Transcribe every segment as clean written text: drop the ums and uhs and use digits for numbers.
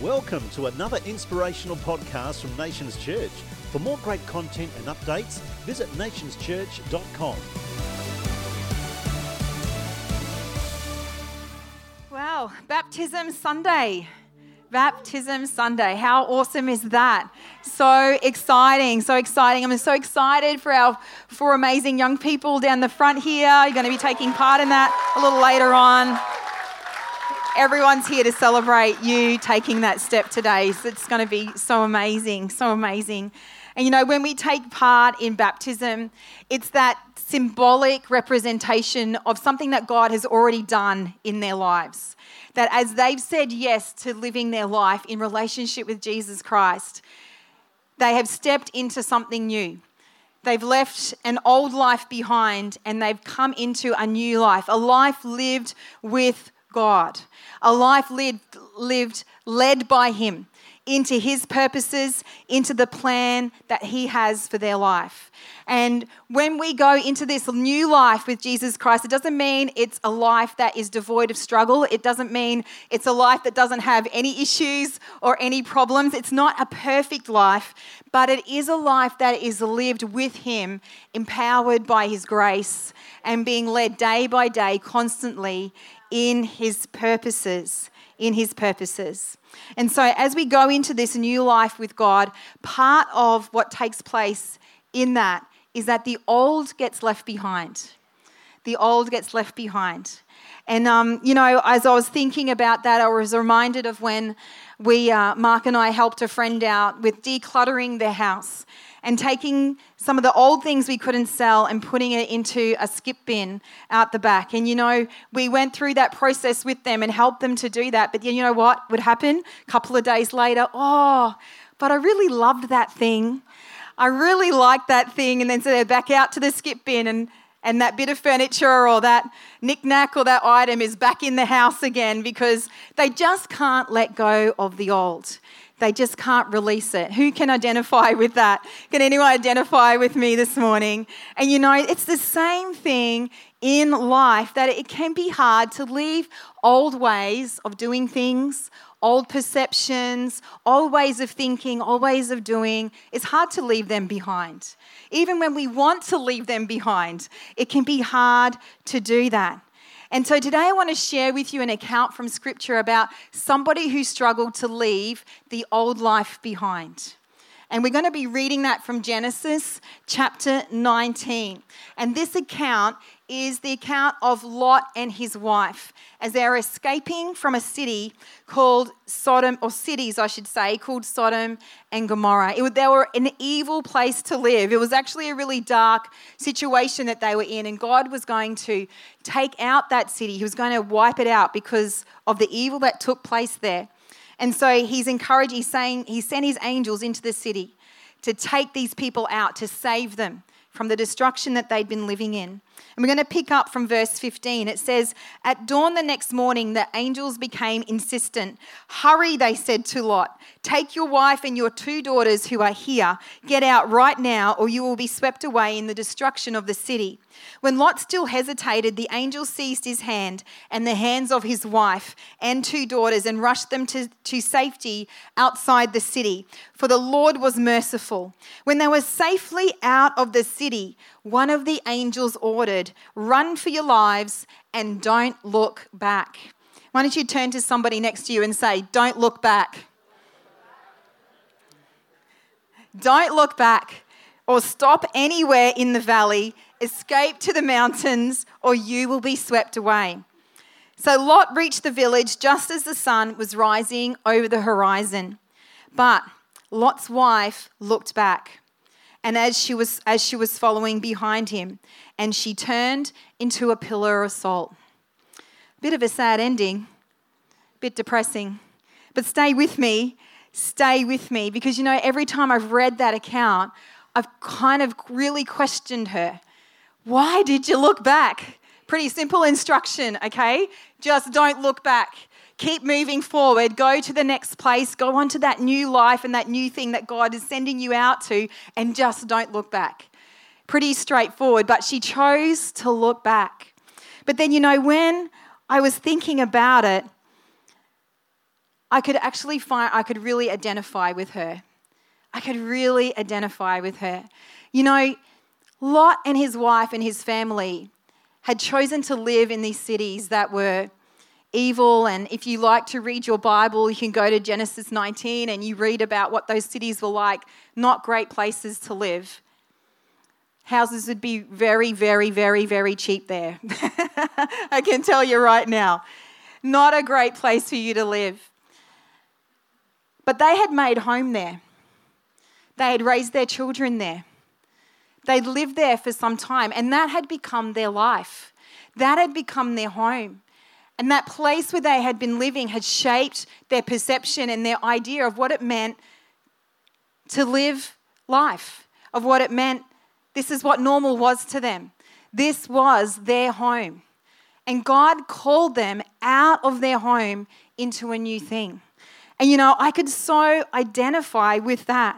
Welcome to another inspirational podcast from Nations Church. For more great content and updates, visit nationschurch.com. Wow, Baptism Sunday. Baptism Sunday. How awesome is that? So exciting, so exciting. I'm so excited for our four amazing young people down the front here. You're going to be taking part in that a little later on. Everyone's here to celebrate you taking that step today. So it's going to be so amazing, so amazing. And you know, when we take part in baptism, it's that symbolic representation of something that God has already done in their lives. That as they've said yes to living their life in relationship with Jesus Christ, they have stepped into something new. They've left an old life behind and they've come into a new life, a life lived with God, a life lived led by Him into His purposes, into the plan that He has for their life. And when we go into this new life with Jesus Christ, it doesn't mean it's a life that is devoid of struggle. It doesn't mean it's a life that doesn't have any issues or any problems. It's not a perfect life, but it is a life that is lived with Him, empowered by His grace and being led day by day constantly in His purposes, And so as we go into this new life with God, part of what takes place in that is that the old gets left behind. The old gets left behind. And, you know, as I was thinking about that, I was reminded of when Mark and I helped a friend out with decluttering their house and taking some of the old things we couldn't sell and putting it into a skip bin out the back. And, you know, we went through that process with them and helped them to do that. But you know what would happen? A couple of days later, but I really loved that thing. I really liked that thing. And then so they're back out to the skip bin and that bit of furniture or that knick-knack or that item is back in the house again because they just can't let go of the old. They just can't release it. Who can identify with that? Can anyone identify with me this morning? And you know, it's the same thing in life, that it can be hard to leave old ways of doing things, old perceptions, old ways of thinking, old ways of doing. It's hard to leave them behind. Even when we want to leave them behind, it can be hard to do that. And so today I want to share with you an account from Scripture about somebody who struggled to leave the old life behind. And we're going to be reading that from Genesis chapter 19. And this account is the account of Lot and his wife as they're escaping from a city called Sodom, or cities, I should say, called Sodom and Gomorrah. They were an evil place to live. It was actually a really dark situation that they were in, and God was going to take out that city. He was going to wipe it out because of the evil that took place there. And so he's saying he sent his angels into the city to take these people out, to save them from the destruction that they'd been living in. And we're going to pick up from verse 15. It says, "At dawn the next morning, the angels became insistent. 'Hurry,' they said to Lot. 'Take your wife and your 2 daughters who are here. Get out right now, or you will be swept away in the destruction of the city.' When Lot still hesitated, the angel seized his hand and the hands of his wife and 2 daughters and rushed them to safety outside the city, for the Lord was merciful. When they were safely out of the city, one of the angels ordered, 'Run for your lives and don't look back.'" Why don't you turn to somebody next to you and say, "Don't look back." Don't look back, or stop anywhere in the valley. Escape to the mountains, or you will be swept away. So Lot reached the village just as the sun was rising over the horizon. But Lot's wife looked back, and as she was following behind him, and she turned into a pillar of salt. Bit of a sad ending, bit depressing. But stay with me, because you know, every time I've read that account, I've kind of really questioned her. Why did you look back? Pretty simple instruction, okay? Just don't look back. Keep moving forward. Go to the next place. Go on to that new life and that new thing that God is sending you out to, and just don't look back. Pretty straightforward, but she chose to look back. But then, you know, when I was thinking about it, I could really identify with her. I could really identify with her. You know, Lot and his wife and his family had chosen to live in these cities that were evil. And if you like to read your Bible, you can go to Genesis 19 and you read about what those cities were like. Not great places to live. Houses would be very, very, very, very cheap there. I can tell you right now. Not a great place for you to live. But they had made home there. They had raised their children there. They'd lived there for some time, and that had become their life. That had become their home. And that place where they had been living had shaped their perception and their idea of what it meant to live life, of what it meant. This is what normal was to them. This was their home. And God called them out of their home into a new thing. And you know, I could so identify with that,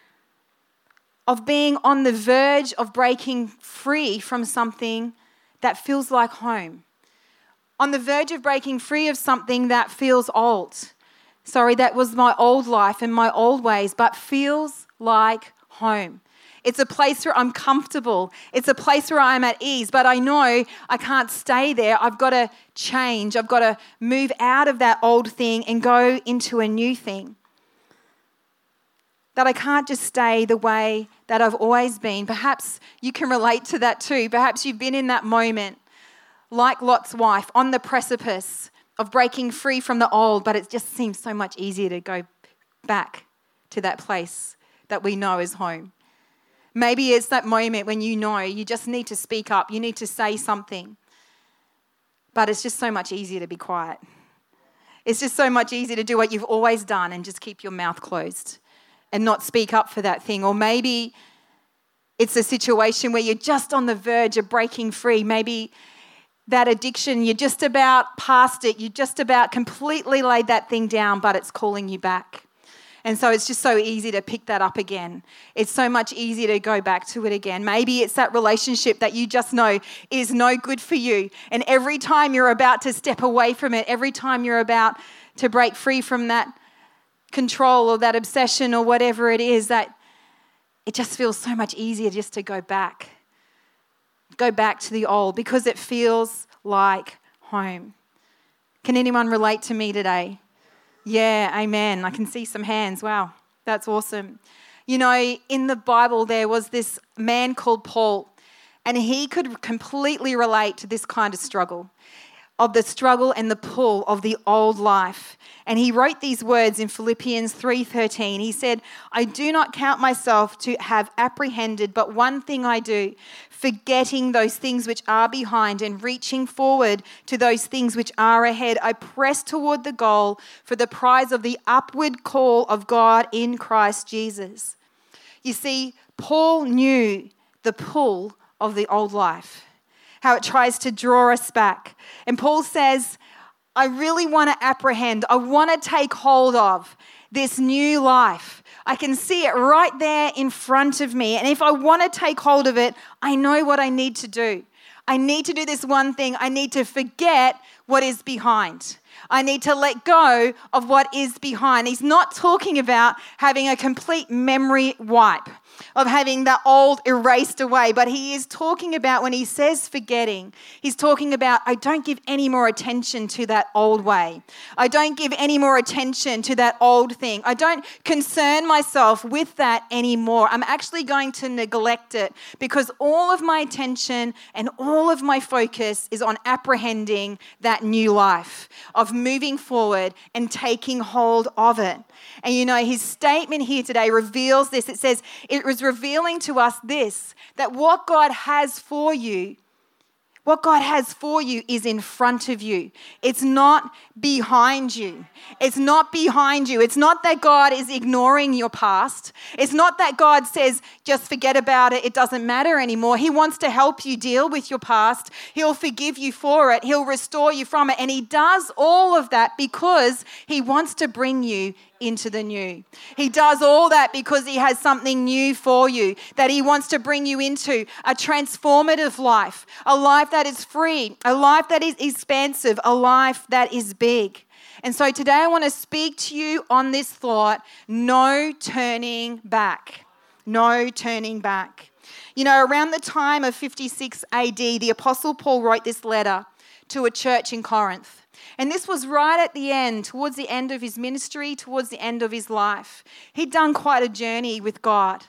of being on the verge of breaking free from something that feels like home. On the verge of breaking free of something that feels old. Sorry, that was my old life and my old ways, but feels like home. It's a place where I'm comfortable. It's a place where I'm at ease, but I know I can't stay there. I've got to change. I've got to move out of that old thing and go into a new thing. That I can't just stay the way that I've always been. Perhaps you can relate to that too. Perhaps you've been in that moment, like Lot's wife, on the precipice of breaking free from the old, but it just seems so much easier to go back to that place that we know is home. Maybe it's that moment when you know you just need to speak up, you need to say something, but it's just so much easier to be quiet. It's just so much easier to do what you've always done and just keep your mouth closed and not speak up for that thing. Or maybe it's a situation where you're just on the verge of breaking free. Maybe that addiction, you're just about past it. You just about completely laid that thing down, but it's calling you back. And so it's just so easy to pick that up again. It's so much easier to go back to it again. Maybe it's that relationship that you just know is no good for you. And every time you're about to step away from it, every time you're about to break free from that control or that obsession or whatever it is, that it just feels so much easier just to go back to the old because it feels like home. Can anyone relate to me today? Yeah, amen. I can see some hands. Wow, that's awesome. You know, in the Bible there was this man called Paul, and he could completely relate to this kind of struggle and the pull of the old life. And he wrote these words in Philippians 3:13. He said, "I do not count myself to have apprehended, but one thing I do, forgetting those things which are behind and reaching forward to those things which are ahead, I press toward the goal for the prize of the upward call of God in Christ Jesus." You see, Paul knew the pull of the old life, how it tries to draw us back. And Paul says, I really want to apprehend, I want to take hold of this new life. I can see it right there in front of me. And if I want to take hold of it, I know what I need to do. I need to do this one thing. I need to forget what is behind. I need to let go of what is behind. He's not talking about having a complete memory wipe, of having that old erased away, but he is talking about, when he says forgetting, he's talking about, I don't give any more attention to that old way. I don't give any more attention to that old thing. I don't concern myself with that anymore. I'm actually going to neglect it because all of my attention and all of my focus is on apprehending that new life, of moving forward and taking hold of it. And you know, his statement here today reveals this. It says, it was revealing to us this, that what God has for you is in front of you. It's not behind you. It's not behind you. It's not that God is ignoring your past. It's not that God says, just forget about it. It doesn't matter anymore. He wants to help you deal with your past. He'll forgive you for it. He'll restore you from it. And he does all of that because he wants to bring you into the new. He does all that because he has something new for you, that he wants to bring you into a transformative life, a life that is free, a life that is expansive, a life that is big. And so today I want to speak to you on this thought, no turning back. No turning back. You know, around the time of 56 AD, the Apostle Paul wrote this letter to a church in Corinth. And this was right at the end, towards the end of his ministry, towards the end of his life. He'd done quite a journey with God.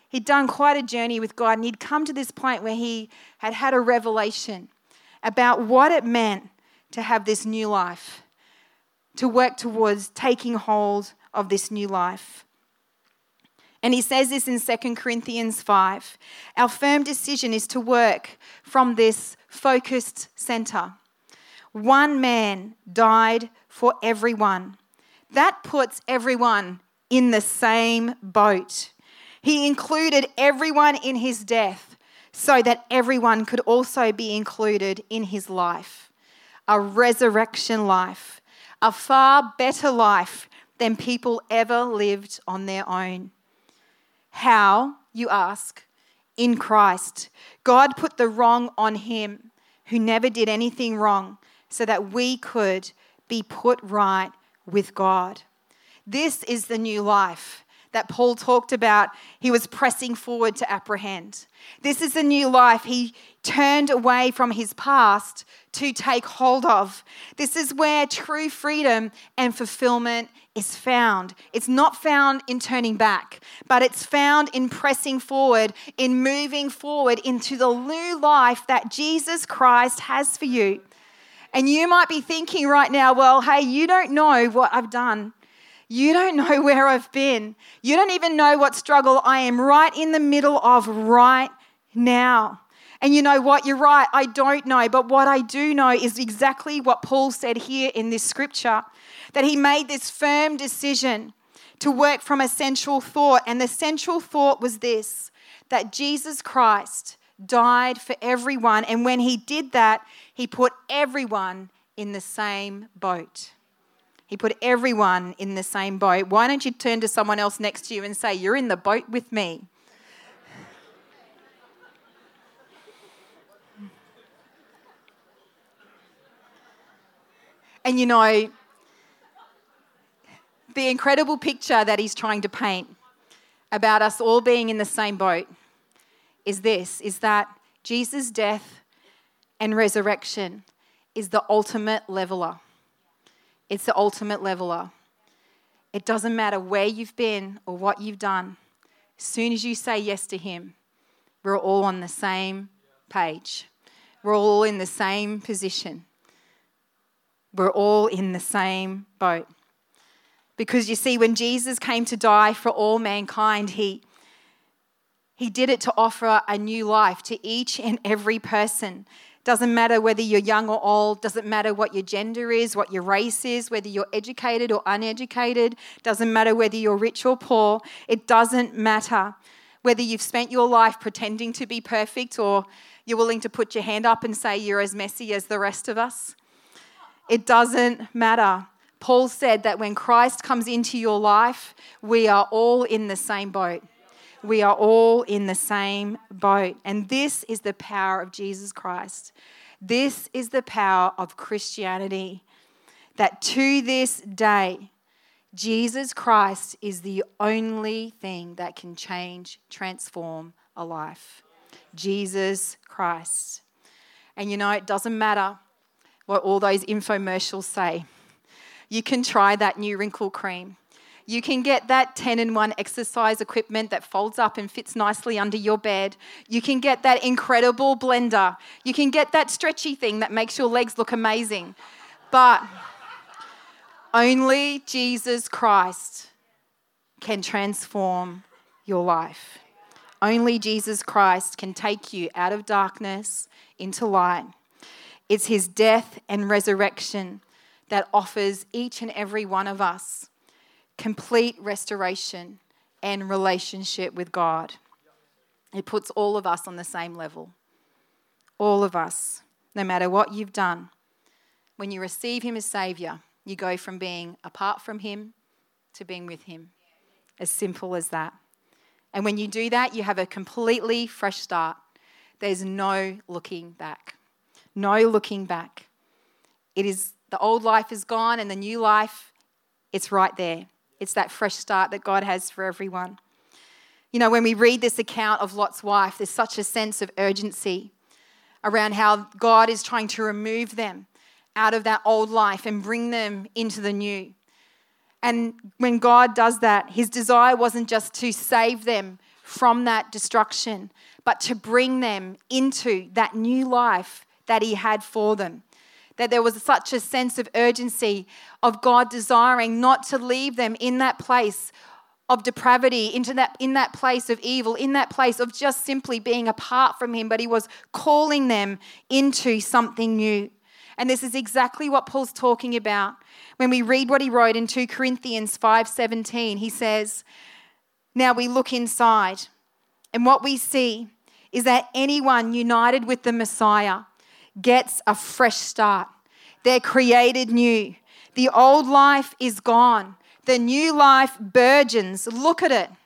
And he'd come to this point where he had had a revelation about what it meant to have this new life, to work towards taking hold of this new life. And he says this in 2 Corinthians 5. Our firm decision is to work from this focused center. One man died for everyone. That puts everyone in the same boat. He included everyone in his death so that everyone could also be included in his life. A resurrection life, a far better life than people ever lived on their own. How, you ask? In Christ. God put the wrong on him who never did anything wrong so that we could be put right with God. This is the new life that Paul talked about. He was pressing forward to apprehend. This is the new life he turned away from his past to take hold of. This is where true freedom and fulfillment is found. It's not found in turning back, but it's found in pressing forward, in moving forward into the new life that Jesus Christ has for you. And you might be thinking right now, well, hey, you don't know what I've done. You don't know where I've been. You don't even know what struggle I am right in the middle of right now. And you know what? You're right. I don't know. But what I do know is exactly what Paul said here in this scripture, that he made this firm decision to work from a central thought. And the central thought was this, that Jesus Christ died for everyone. And when he did that, he put everyone in the same boat. He put everyone in the same boat. Why don't you turn to someone else next to you and say, you're in the boat with me? And you know, the incredible picture that he's trying to paint about us all being in the same boat is this, is that Jesus' death and resurrection is the ultimate leveler. It's the ultimate leveler. It doesn't matter where you've been or what you've done. As soon as you say yes to him, we're all on the same page. We're all in the same position. We're all in the same boat. Because you see, when Jesus came to die for all mankind, he did it to offer a new life to each and every person. Doesn't matter whether you're young or old, doesn't matter what your gender is, what your race is, whether you're educated or uneducated, doesn't matter whether you're rich or poor, it doesn't matter whether you've spent your life pretending to be perfect or you're willing to put your hand up and say you're as messy as the rest of us. It doesn't matter. Paul said that when Christ comes into your life, we are all in the same boat. We are all in the same boat. And this is the power of Jesus Christ. This is the power of Christianity. That to this day, Jesus Christ is the only thing that can change, transform a life. Jesus Christ. And you know, it doesn't matter what all those infomercials say. You can try that new wrinkle cream. You can get that 10-in-1 exercise equipment that folds up and fits nicely under your bed. You can get that incredible blender. You can get that stretchy thing that makes your legs look amazing. But only Jesus Christ can transform your life. Only Jesus Christ can take you out of darkness into light. It's his death and resurrection that offers each and every one of us complete restoration and relationship with God. It puts all of us on the same level. All of us, no matter what you've done. When you receive him as Saviour, you go from being apart from him to being with him. As simple as that. And when you do that, you have a completely fresh start. There's no looking back. No looking back. It is The old life is gone and the new life, it's right there. It's that fresh start that God has for everyone. You know, when we read this account of Lot's wife, there's such a sense of urgency around how God is trying to remove them out of that old life and bring them into the new. And when God does that, his desire wasn't just to save them from that destruction, but to bring them into that new life that he had for them. That there was such a sense of urgency of God desiring not to leave them in that place of depravity, in that place of evil, in that place of just simply being apart from him, but he was calling them into something new. And this is exactly what Paul's talking about. When we read what he wrote in 2 Corinthians 5:17, he says, "Now we look inside, and what we see is that anyone united with the Messiah gets a fresh start. They're created new. The old life is gone. The new life burgeons." Look at it.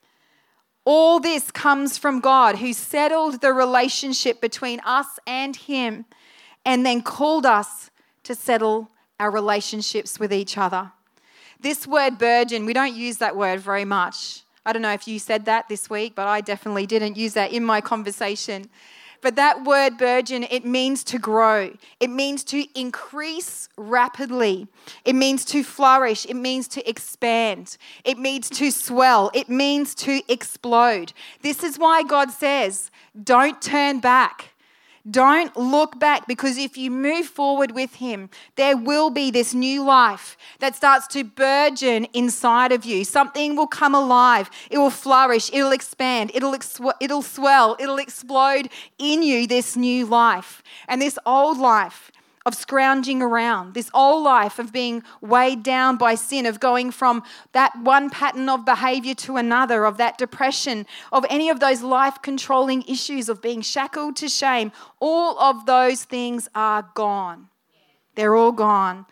All this comes from God, who settled the relationship between us and him and then called us to settle our relationships with each other. This word burgeon, we don't use that word very much. I don't know if you said that this week, but I definitely didn't use that in my conversation. But that word burgeon, it means to grow. It means to increase rapidly. It means to flourish. It means to expand. It means to swell. It means to explode. This is why God says, don't turn back. Don't look back, because if you move forward with him, there will be this new life that starts to burgeon inside of you. Something will come alive. It will flourish. It'll expand. It'll swell. It'll explode in you, this new life. And this old life of scrounging around, this old life of being weighed down by sin, of going from that one pattern of behavior to another, of that depression, of any of those life-controlling issues of being shackled to shame, all of those things are gone. They're all gone.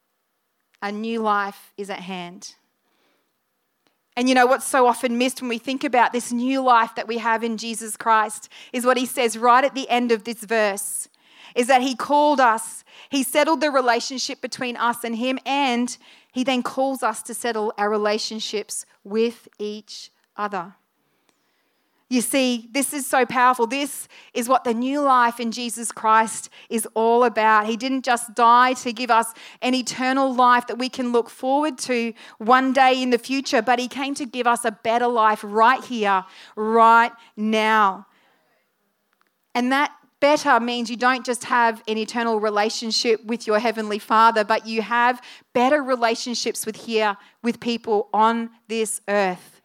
A new life is at hand. And you know what's so often missed when we think about this new life that we have in Jesus Christ is what he says right at the end of this verse. Is that he called us, he settled the relationship between us and him, and he then calls us to settle our relationships with each other. You see, this is so powerful. This is what the new life in Jesus Christ is all about. He didn't just die to give us an eternal life that we can look forward to one day in the future, but he came to give us a better life right here, right now. And that better means you don't just have an eternal relationship with your Heavenly Father, but you have better relationships with people on this earth.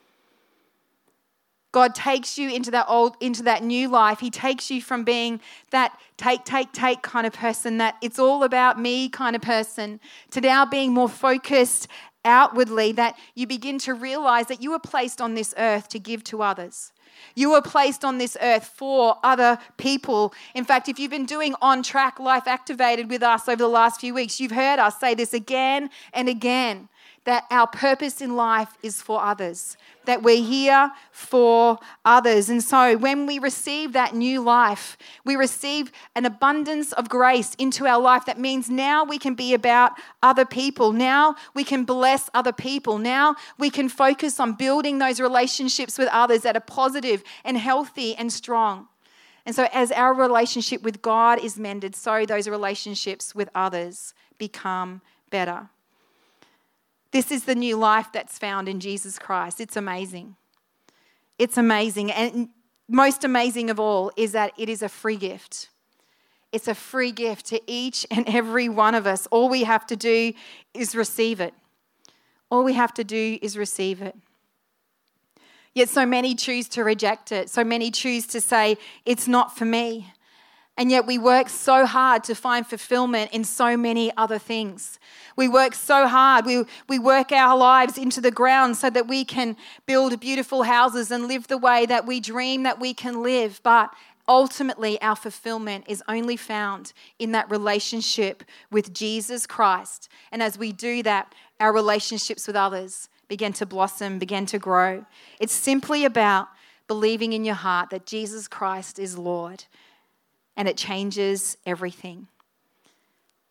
God takes you into that new life. He takes you from being that take kind of person, that it's all about me kind of person, to now being more focused outwardly, that you begin to realize that you were placed on this earth to give to others. You were placed on this earth for other people. In fact, if you've been doing On Track Life Activated with us over the last few weeks, you've heard us say this again and again, that our purpose in life is for others, that we're here for others. And so when we receive that new life, we receive an abundance of grace into our life. That means now we can be about other people. Now we can bless other people. Now we can focus on building those relationships with others that are positive and healthy and strong. And so as our relationship with God is mended, so those relationships with others become better. This is the new life that's found in Jesus Christ. It's amazing. It's amazing. And most amazing of all is that it is a free gift. It's a free gift to each and every one of us. All we have to do is receive it. All we have to do is receive it. Yet so many choose to reject it. So many choose to say, it's not for me. And yet we work so hard to find fulfillment in so many other things. We work so hard. We work our lives into the ground so that we can build beautiful houses and live the way that we dream that we can live. But ultimately, our fulfillment is only found in that relationship with Jesus Christ. And as we do that, our relationships with others begin to blossom, begin to grow. It's simply about believing in your heart that Jesus Christ is Lord. And it changes everything.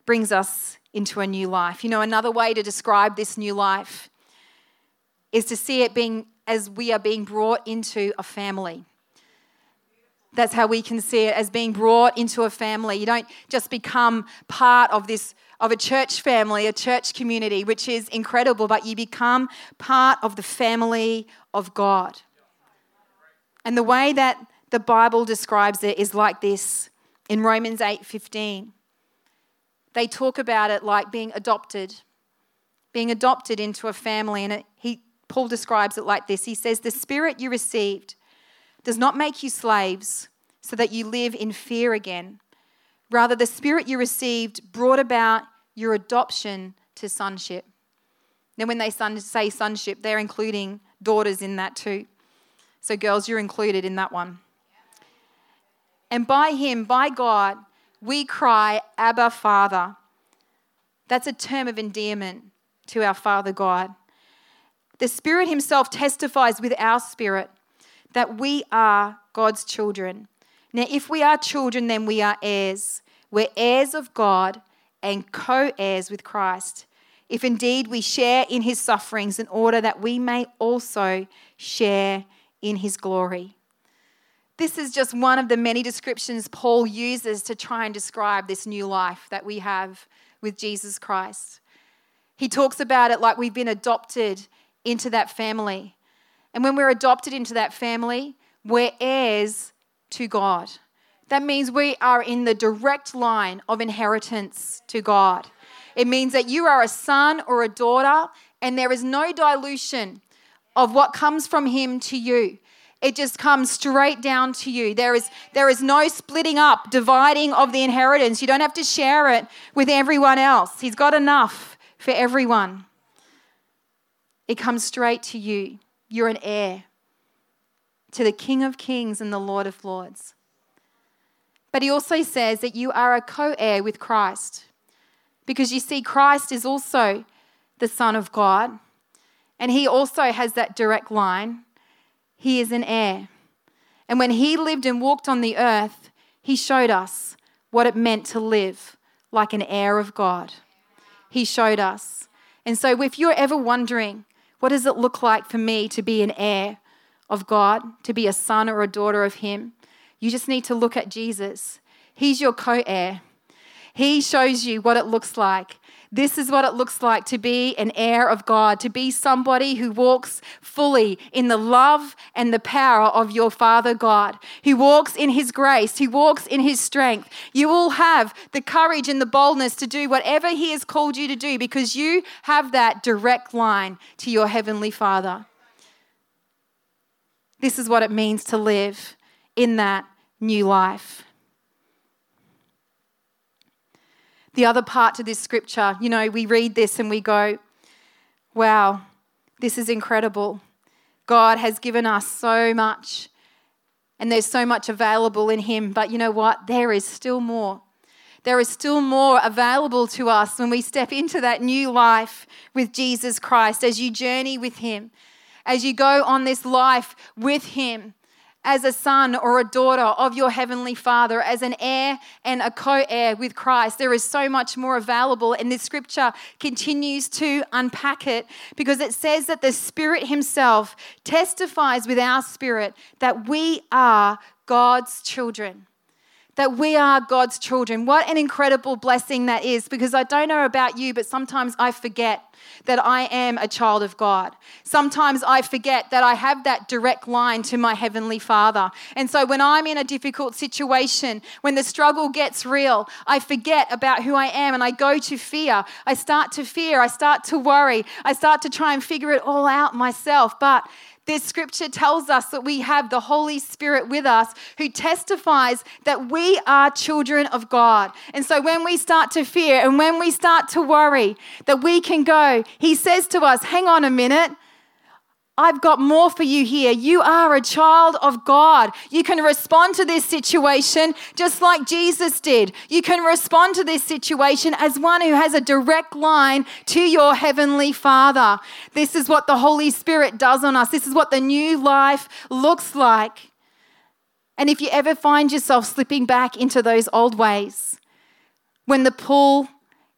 brings us into a new life. You know, another way to describe this new life is to see it being as we are being brought into a family. That's how we can see it, as being brought into a family. You don't just become part of a church family, a church community, which is incredible, but you become part of the family of God. And the way that the Bible describes it is like this. In Romans 8:15, they talk about it like being adopted into a family. And Paul describes it like this. He says, the Spirit you received does not make you slaves so that you live in fear again. Rather, the Spirit you received brought about your adoption to sonship. Then when they say sonship, they're including daughters in that too. So girls, you're included in that one. And by him, by God, we cry, Abba, Father. That's a term of endearment to our Father God. The Spirit himself testifies with our spirit that we are God's children. Now, if we are children, then we are heirs. We're heirs of God and co-heirs with Christ, if indeed we share in his sufferings, in order that we may also share in his glory. This is just one of the many descriptions Paul uses to try and describe this new life that we have with Jesus Christ. He talks about it like we've been adopted into that family. And when we're adopted into that family, we're heirs to God. That means we are in the direct line of inheritance to God. It means that you are a son or a daughter, and there is no dilution of what comes from him to you. It just comes straight down to you. There is no splitting up, dividing of the inheritance. You don't have to share it with everyone else. He's got enough for everyone. It comes straight to you. You're an heir to the King of Kings and the Lord of Lords. But he also says that you are a co-heir with Christ, because you see, Christ is also the Son of God, and he also has that direct line. He is an heir. And when he lived and walked on the earth, he showed us what it meant to live like an heir of God. He showed us. And so if you're ever wondering, what does it look like for me to be an heir of God, to be a son or a daughter of him? You just need to look at Jesus. He's your co-heir. He shows you what it looks like. This is what it looks like to be an heir of God, to be somebody who walks fully in the love and the power of your Father God, who walks in his grace, who walks in his strength. You will have the courage and the boldness to do whatever he has called you to do, because you have that direct line to your Heavenly Father. This is what it means to live in that new life. The other part to this scripture, you know, we read this and we go, wow, this is incredible. God has given us so much, and there's so much available in him. But you know what? There is still more. There is still more available to us when we step into that new life with Jesus Christ, as you journey with him, as you go on this life with him, as a son or a daughter of your Heavenly Father, as an heir and a co-heir with Christ. There is so much more available, and this scripture continues to unpack it, because it says that the Spirit himself testifies with our spirit that we are God's children. That we are God's children. What an incredible blessing that is, because I don't know about you, but sometimes I forget that I am a child of God. Sometimes I forget that I have that direct line to my Heavenly Father. And so when I'm in a difficult situation, when the struggle gets real, I forget about who I am and I go to fear. I start to worry. I start to try and figure it all out myself. But this scripture tells us that we have the Holy Spirit with us, who testifies that we are children of God. And so when we start to fear and when we start to worry, that we can go, he says to us, hang on a minute, I've got more for you here. You are a child of God. You can respond to this situation just like Jesus did. You can respond to this situation as one who has a direct line to your Heavenly Father. This is what the Holy Spirit does on us. This is what the new life looks like. And if you ever find yourself slipping back into those old ways, when the pull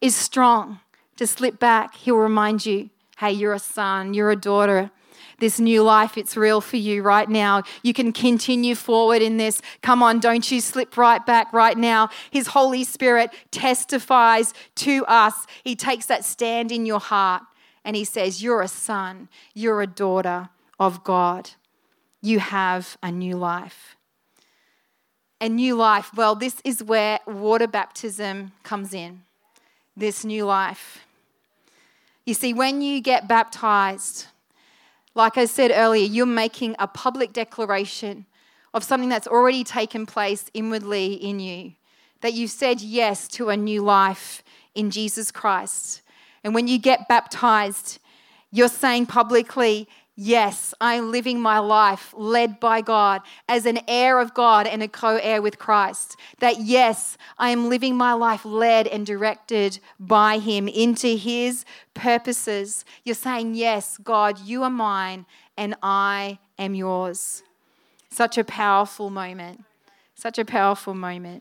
is strong to slip back, he'll remind you, hey, you're a son, you're a daughter. This new life, it's real for you right now. You can continue forward in this. Come on, don't you slip right back right now. His Holy Spirit testifies to us. He takes that stand in your heart and he says, you're a son, you're a daughter of God. You have a new life. A new life, well, this is where water baptism comes in. This new life. You see, when you get baptized, like I said earlier, you're making a public declaration of something that's already taken place inwardly in you, that you've said yes to a new life in Jesus Christ. And when you get baptized, you're saying publicly, yes, I'm living my life led by God as an heir of God and a co-heir with Christ. That yes, I am living my life led and directed by him into his purposes. You're saying, yes, God, you are mine and I am yours. Such a powerful moment. Such a powerful moment.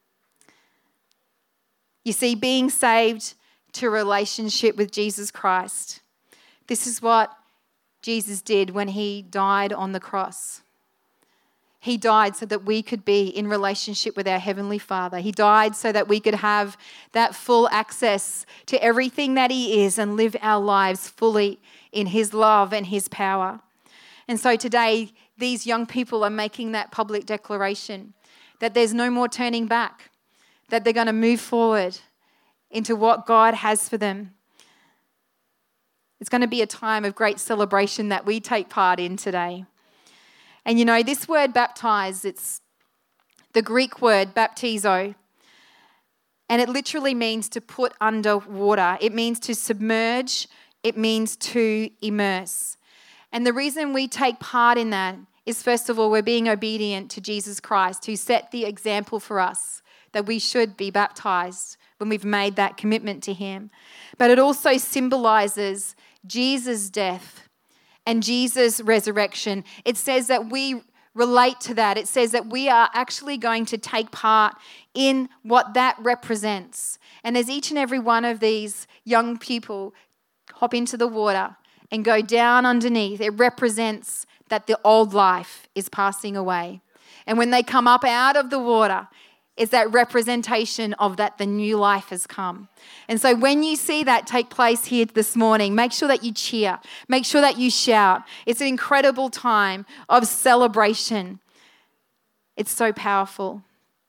You see, being saved to a relationship with Jesus Christ. This is what Jesus did when he died on the cross. He died so that we could be in relationship with our Heavenly Father. He died so that we could have that full access to everything that he is and live our lives fully in his love and his power. And so today, these young people are making that public declaration that there's no more turning back, that they're going to move forward into what God has for them. It's going to be a time of great celebration that we take part in today. And you know, this word baptize, it's the Greek word baptizo, and it literally means to put under water. It means to submerge. It means to immerse. And the reason we take part in that is, first of all, we're being obedient to Jesus Christ, who set the example for us that we should be baptized when we've made that commitment to him. But it also symbolizes Jesus' death and Jesus' resurrection. It says that we relate to that. It says that we are actually going to take part in what that represents. And as each and every one of these young people hop into the water and go down underneath, it represents that the old life is passing away. And when they come up out of the water, is that representation of that the new life has come. And so when you see that take place here this morning, make sure that you cheer. Make sure that you shout. It's an incredible time of celebration. It's so powerful.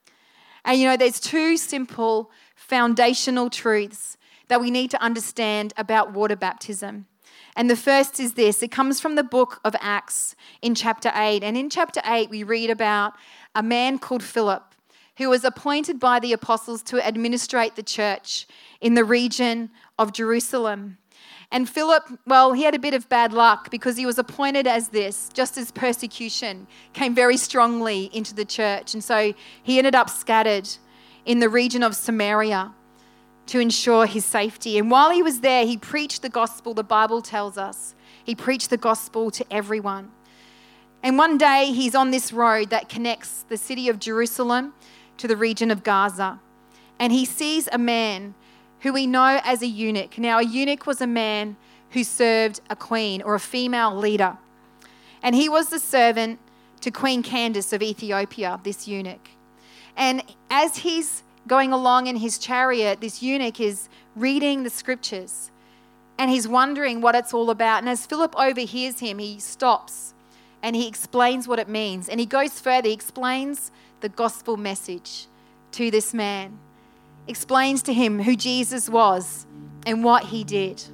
And you know, there's two simple foundational truths that we need to understand about water baptism. And the first is this. It comes from the book of Acts in chapter 8. And in chapter 8, we read about a man called Philip, who was appointed by the apostles to administrate the church in the region of Jerusalem. And Philip, well, he had a bit of bad luck because he was appointed as this, just as persecution came very strongly into the church. And so he ended up scattered in the region of Samaria to ensure his safety. And while he was there, he preached the gospel, the Bible tells us. He preached the gospel to everyone. And one day he's on this road that connects the city of Jerusalem to the region of Gaza. And he sees a man who we know as a eunuch. Now, a eunuch was a man who served a queen or a female leader. And he was the servant to Queen Candace of Ethiopia, this eunuch. And as he's going along in his chariot, this eunuch is reading the scriptures and he's wondering what it's all about. And as Philip overhears him, he stops and he explains what it means. And he goes further, he explains the gospel message to this man, explains to him who Jesus was and what he did.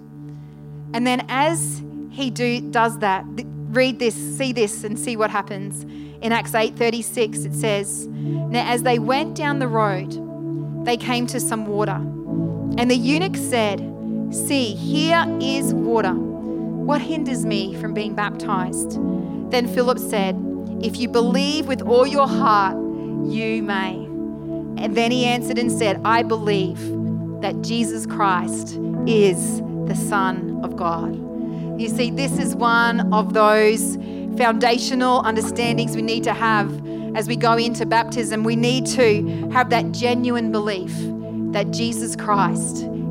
And then as he does that, read this, see this, and see what happens. In Acts 8:36, it says, "Now as they went down the road, they came to some water. And the eunuch said, 'See, here is water. What hinders me from being baptized?' Then Philip said, 'If you believe with all your heart, you may.' And then he answered and said, 'I believe that Jesus Christ is the Son of God.'" You see, this is one of those foundational understandings we need to have as we go into baptism. We need to have that genuine belief that Jesus Christ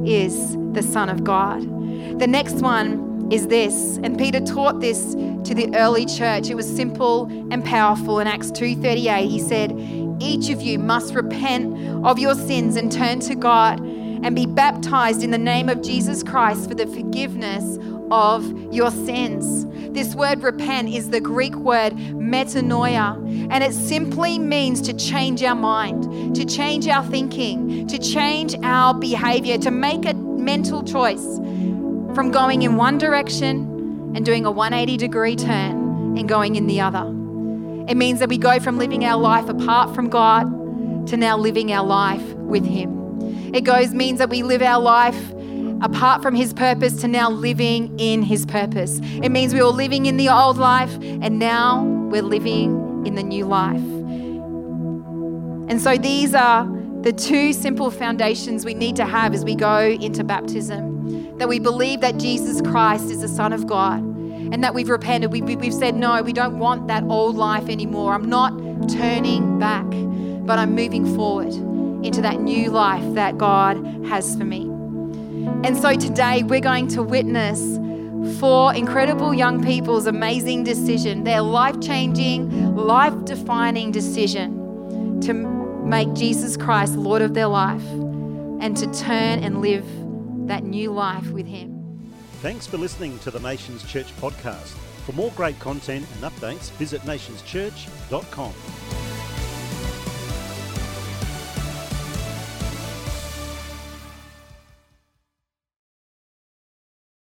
is the Son of God. The next one is this, and Peter taught this to the early church. It was simple and powerful. In Acts 2:38, he said, each of you must repent of your sins and turn to God and be baptized in the name of Jesus Christ for the forgiveness of your sins. This word repent is the Greek word metanoia, and it simply means to change our mind, to change our thinking, to change our behavior, to make a mental choice from going in one direction and doing a 180-degree turn and going in the other. It means that we go from living our life apart from God to now living our life with Him. It means that we live our life apart from His purpose to now living in His purpose. It means we were living in the old life and now we're living in the new life. And so these are the two simple foundations we need to have as we go into baptism. That we believe that Jesus Christ is the Son of God and that we've repented. We've said, no, we don't want that old life anymore. I'm not turning back, but I'm moving forward into that new life that God has for me. And so today we're going to witness 4 incredible young people's amazing decision, their life-changing, life-defining decision to make Jesus Christ Lord of their life and to turn and live that new life with Him. Thanks for listening to the Nations Church podcast. For more great content and updates, visit nationschurch.com.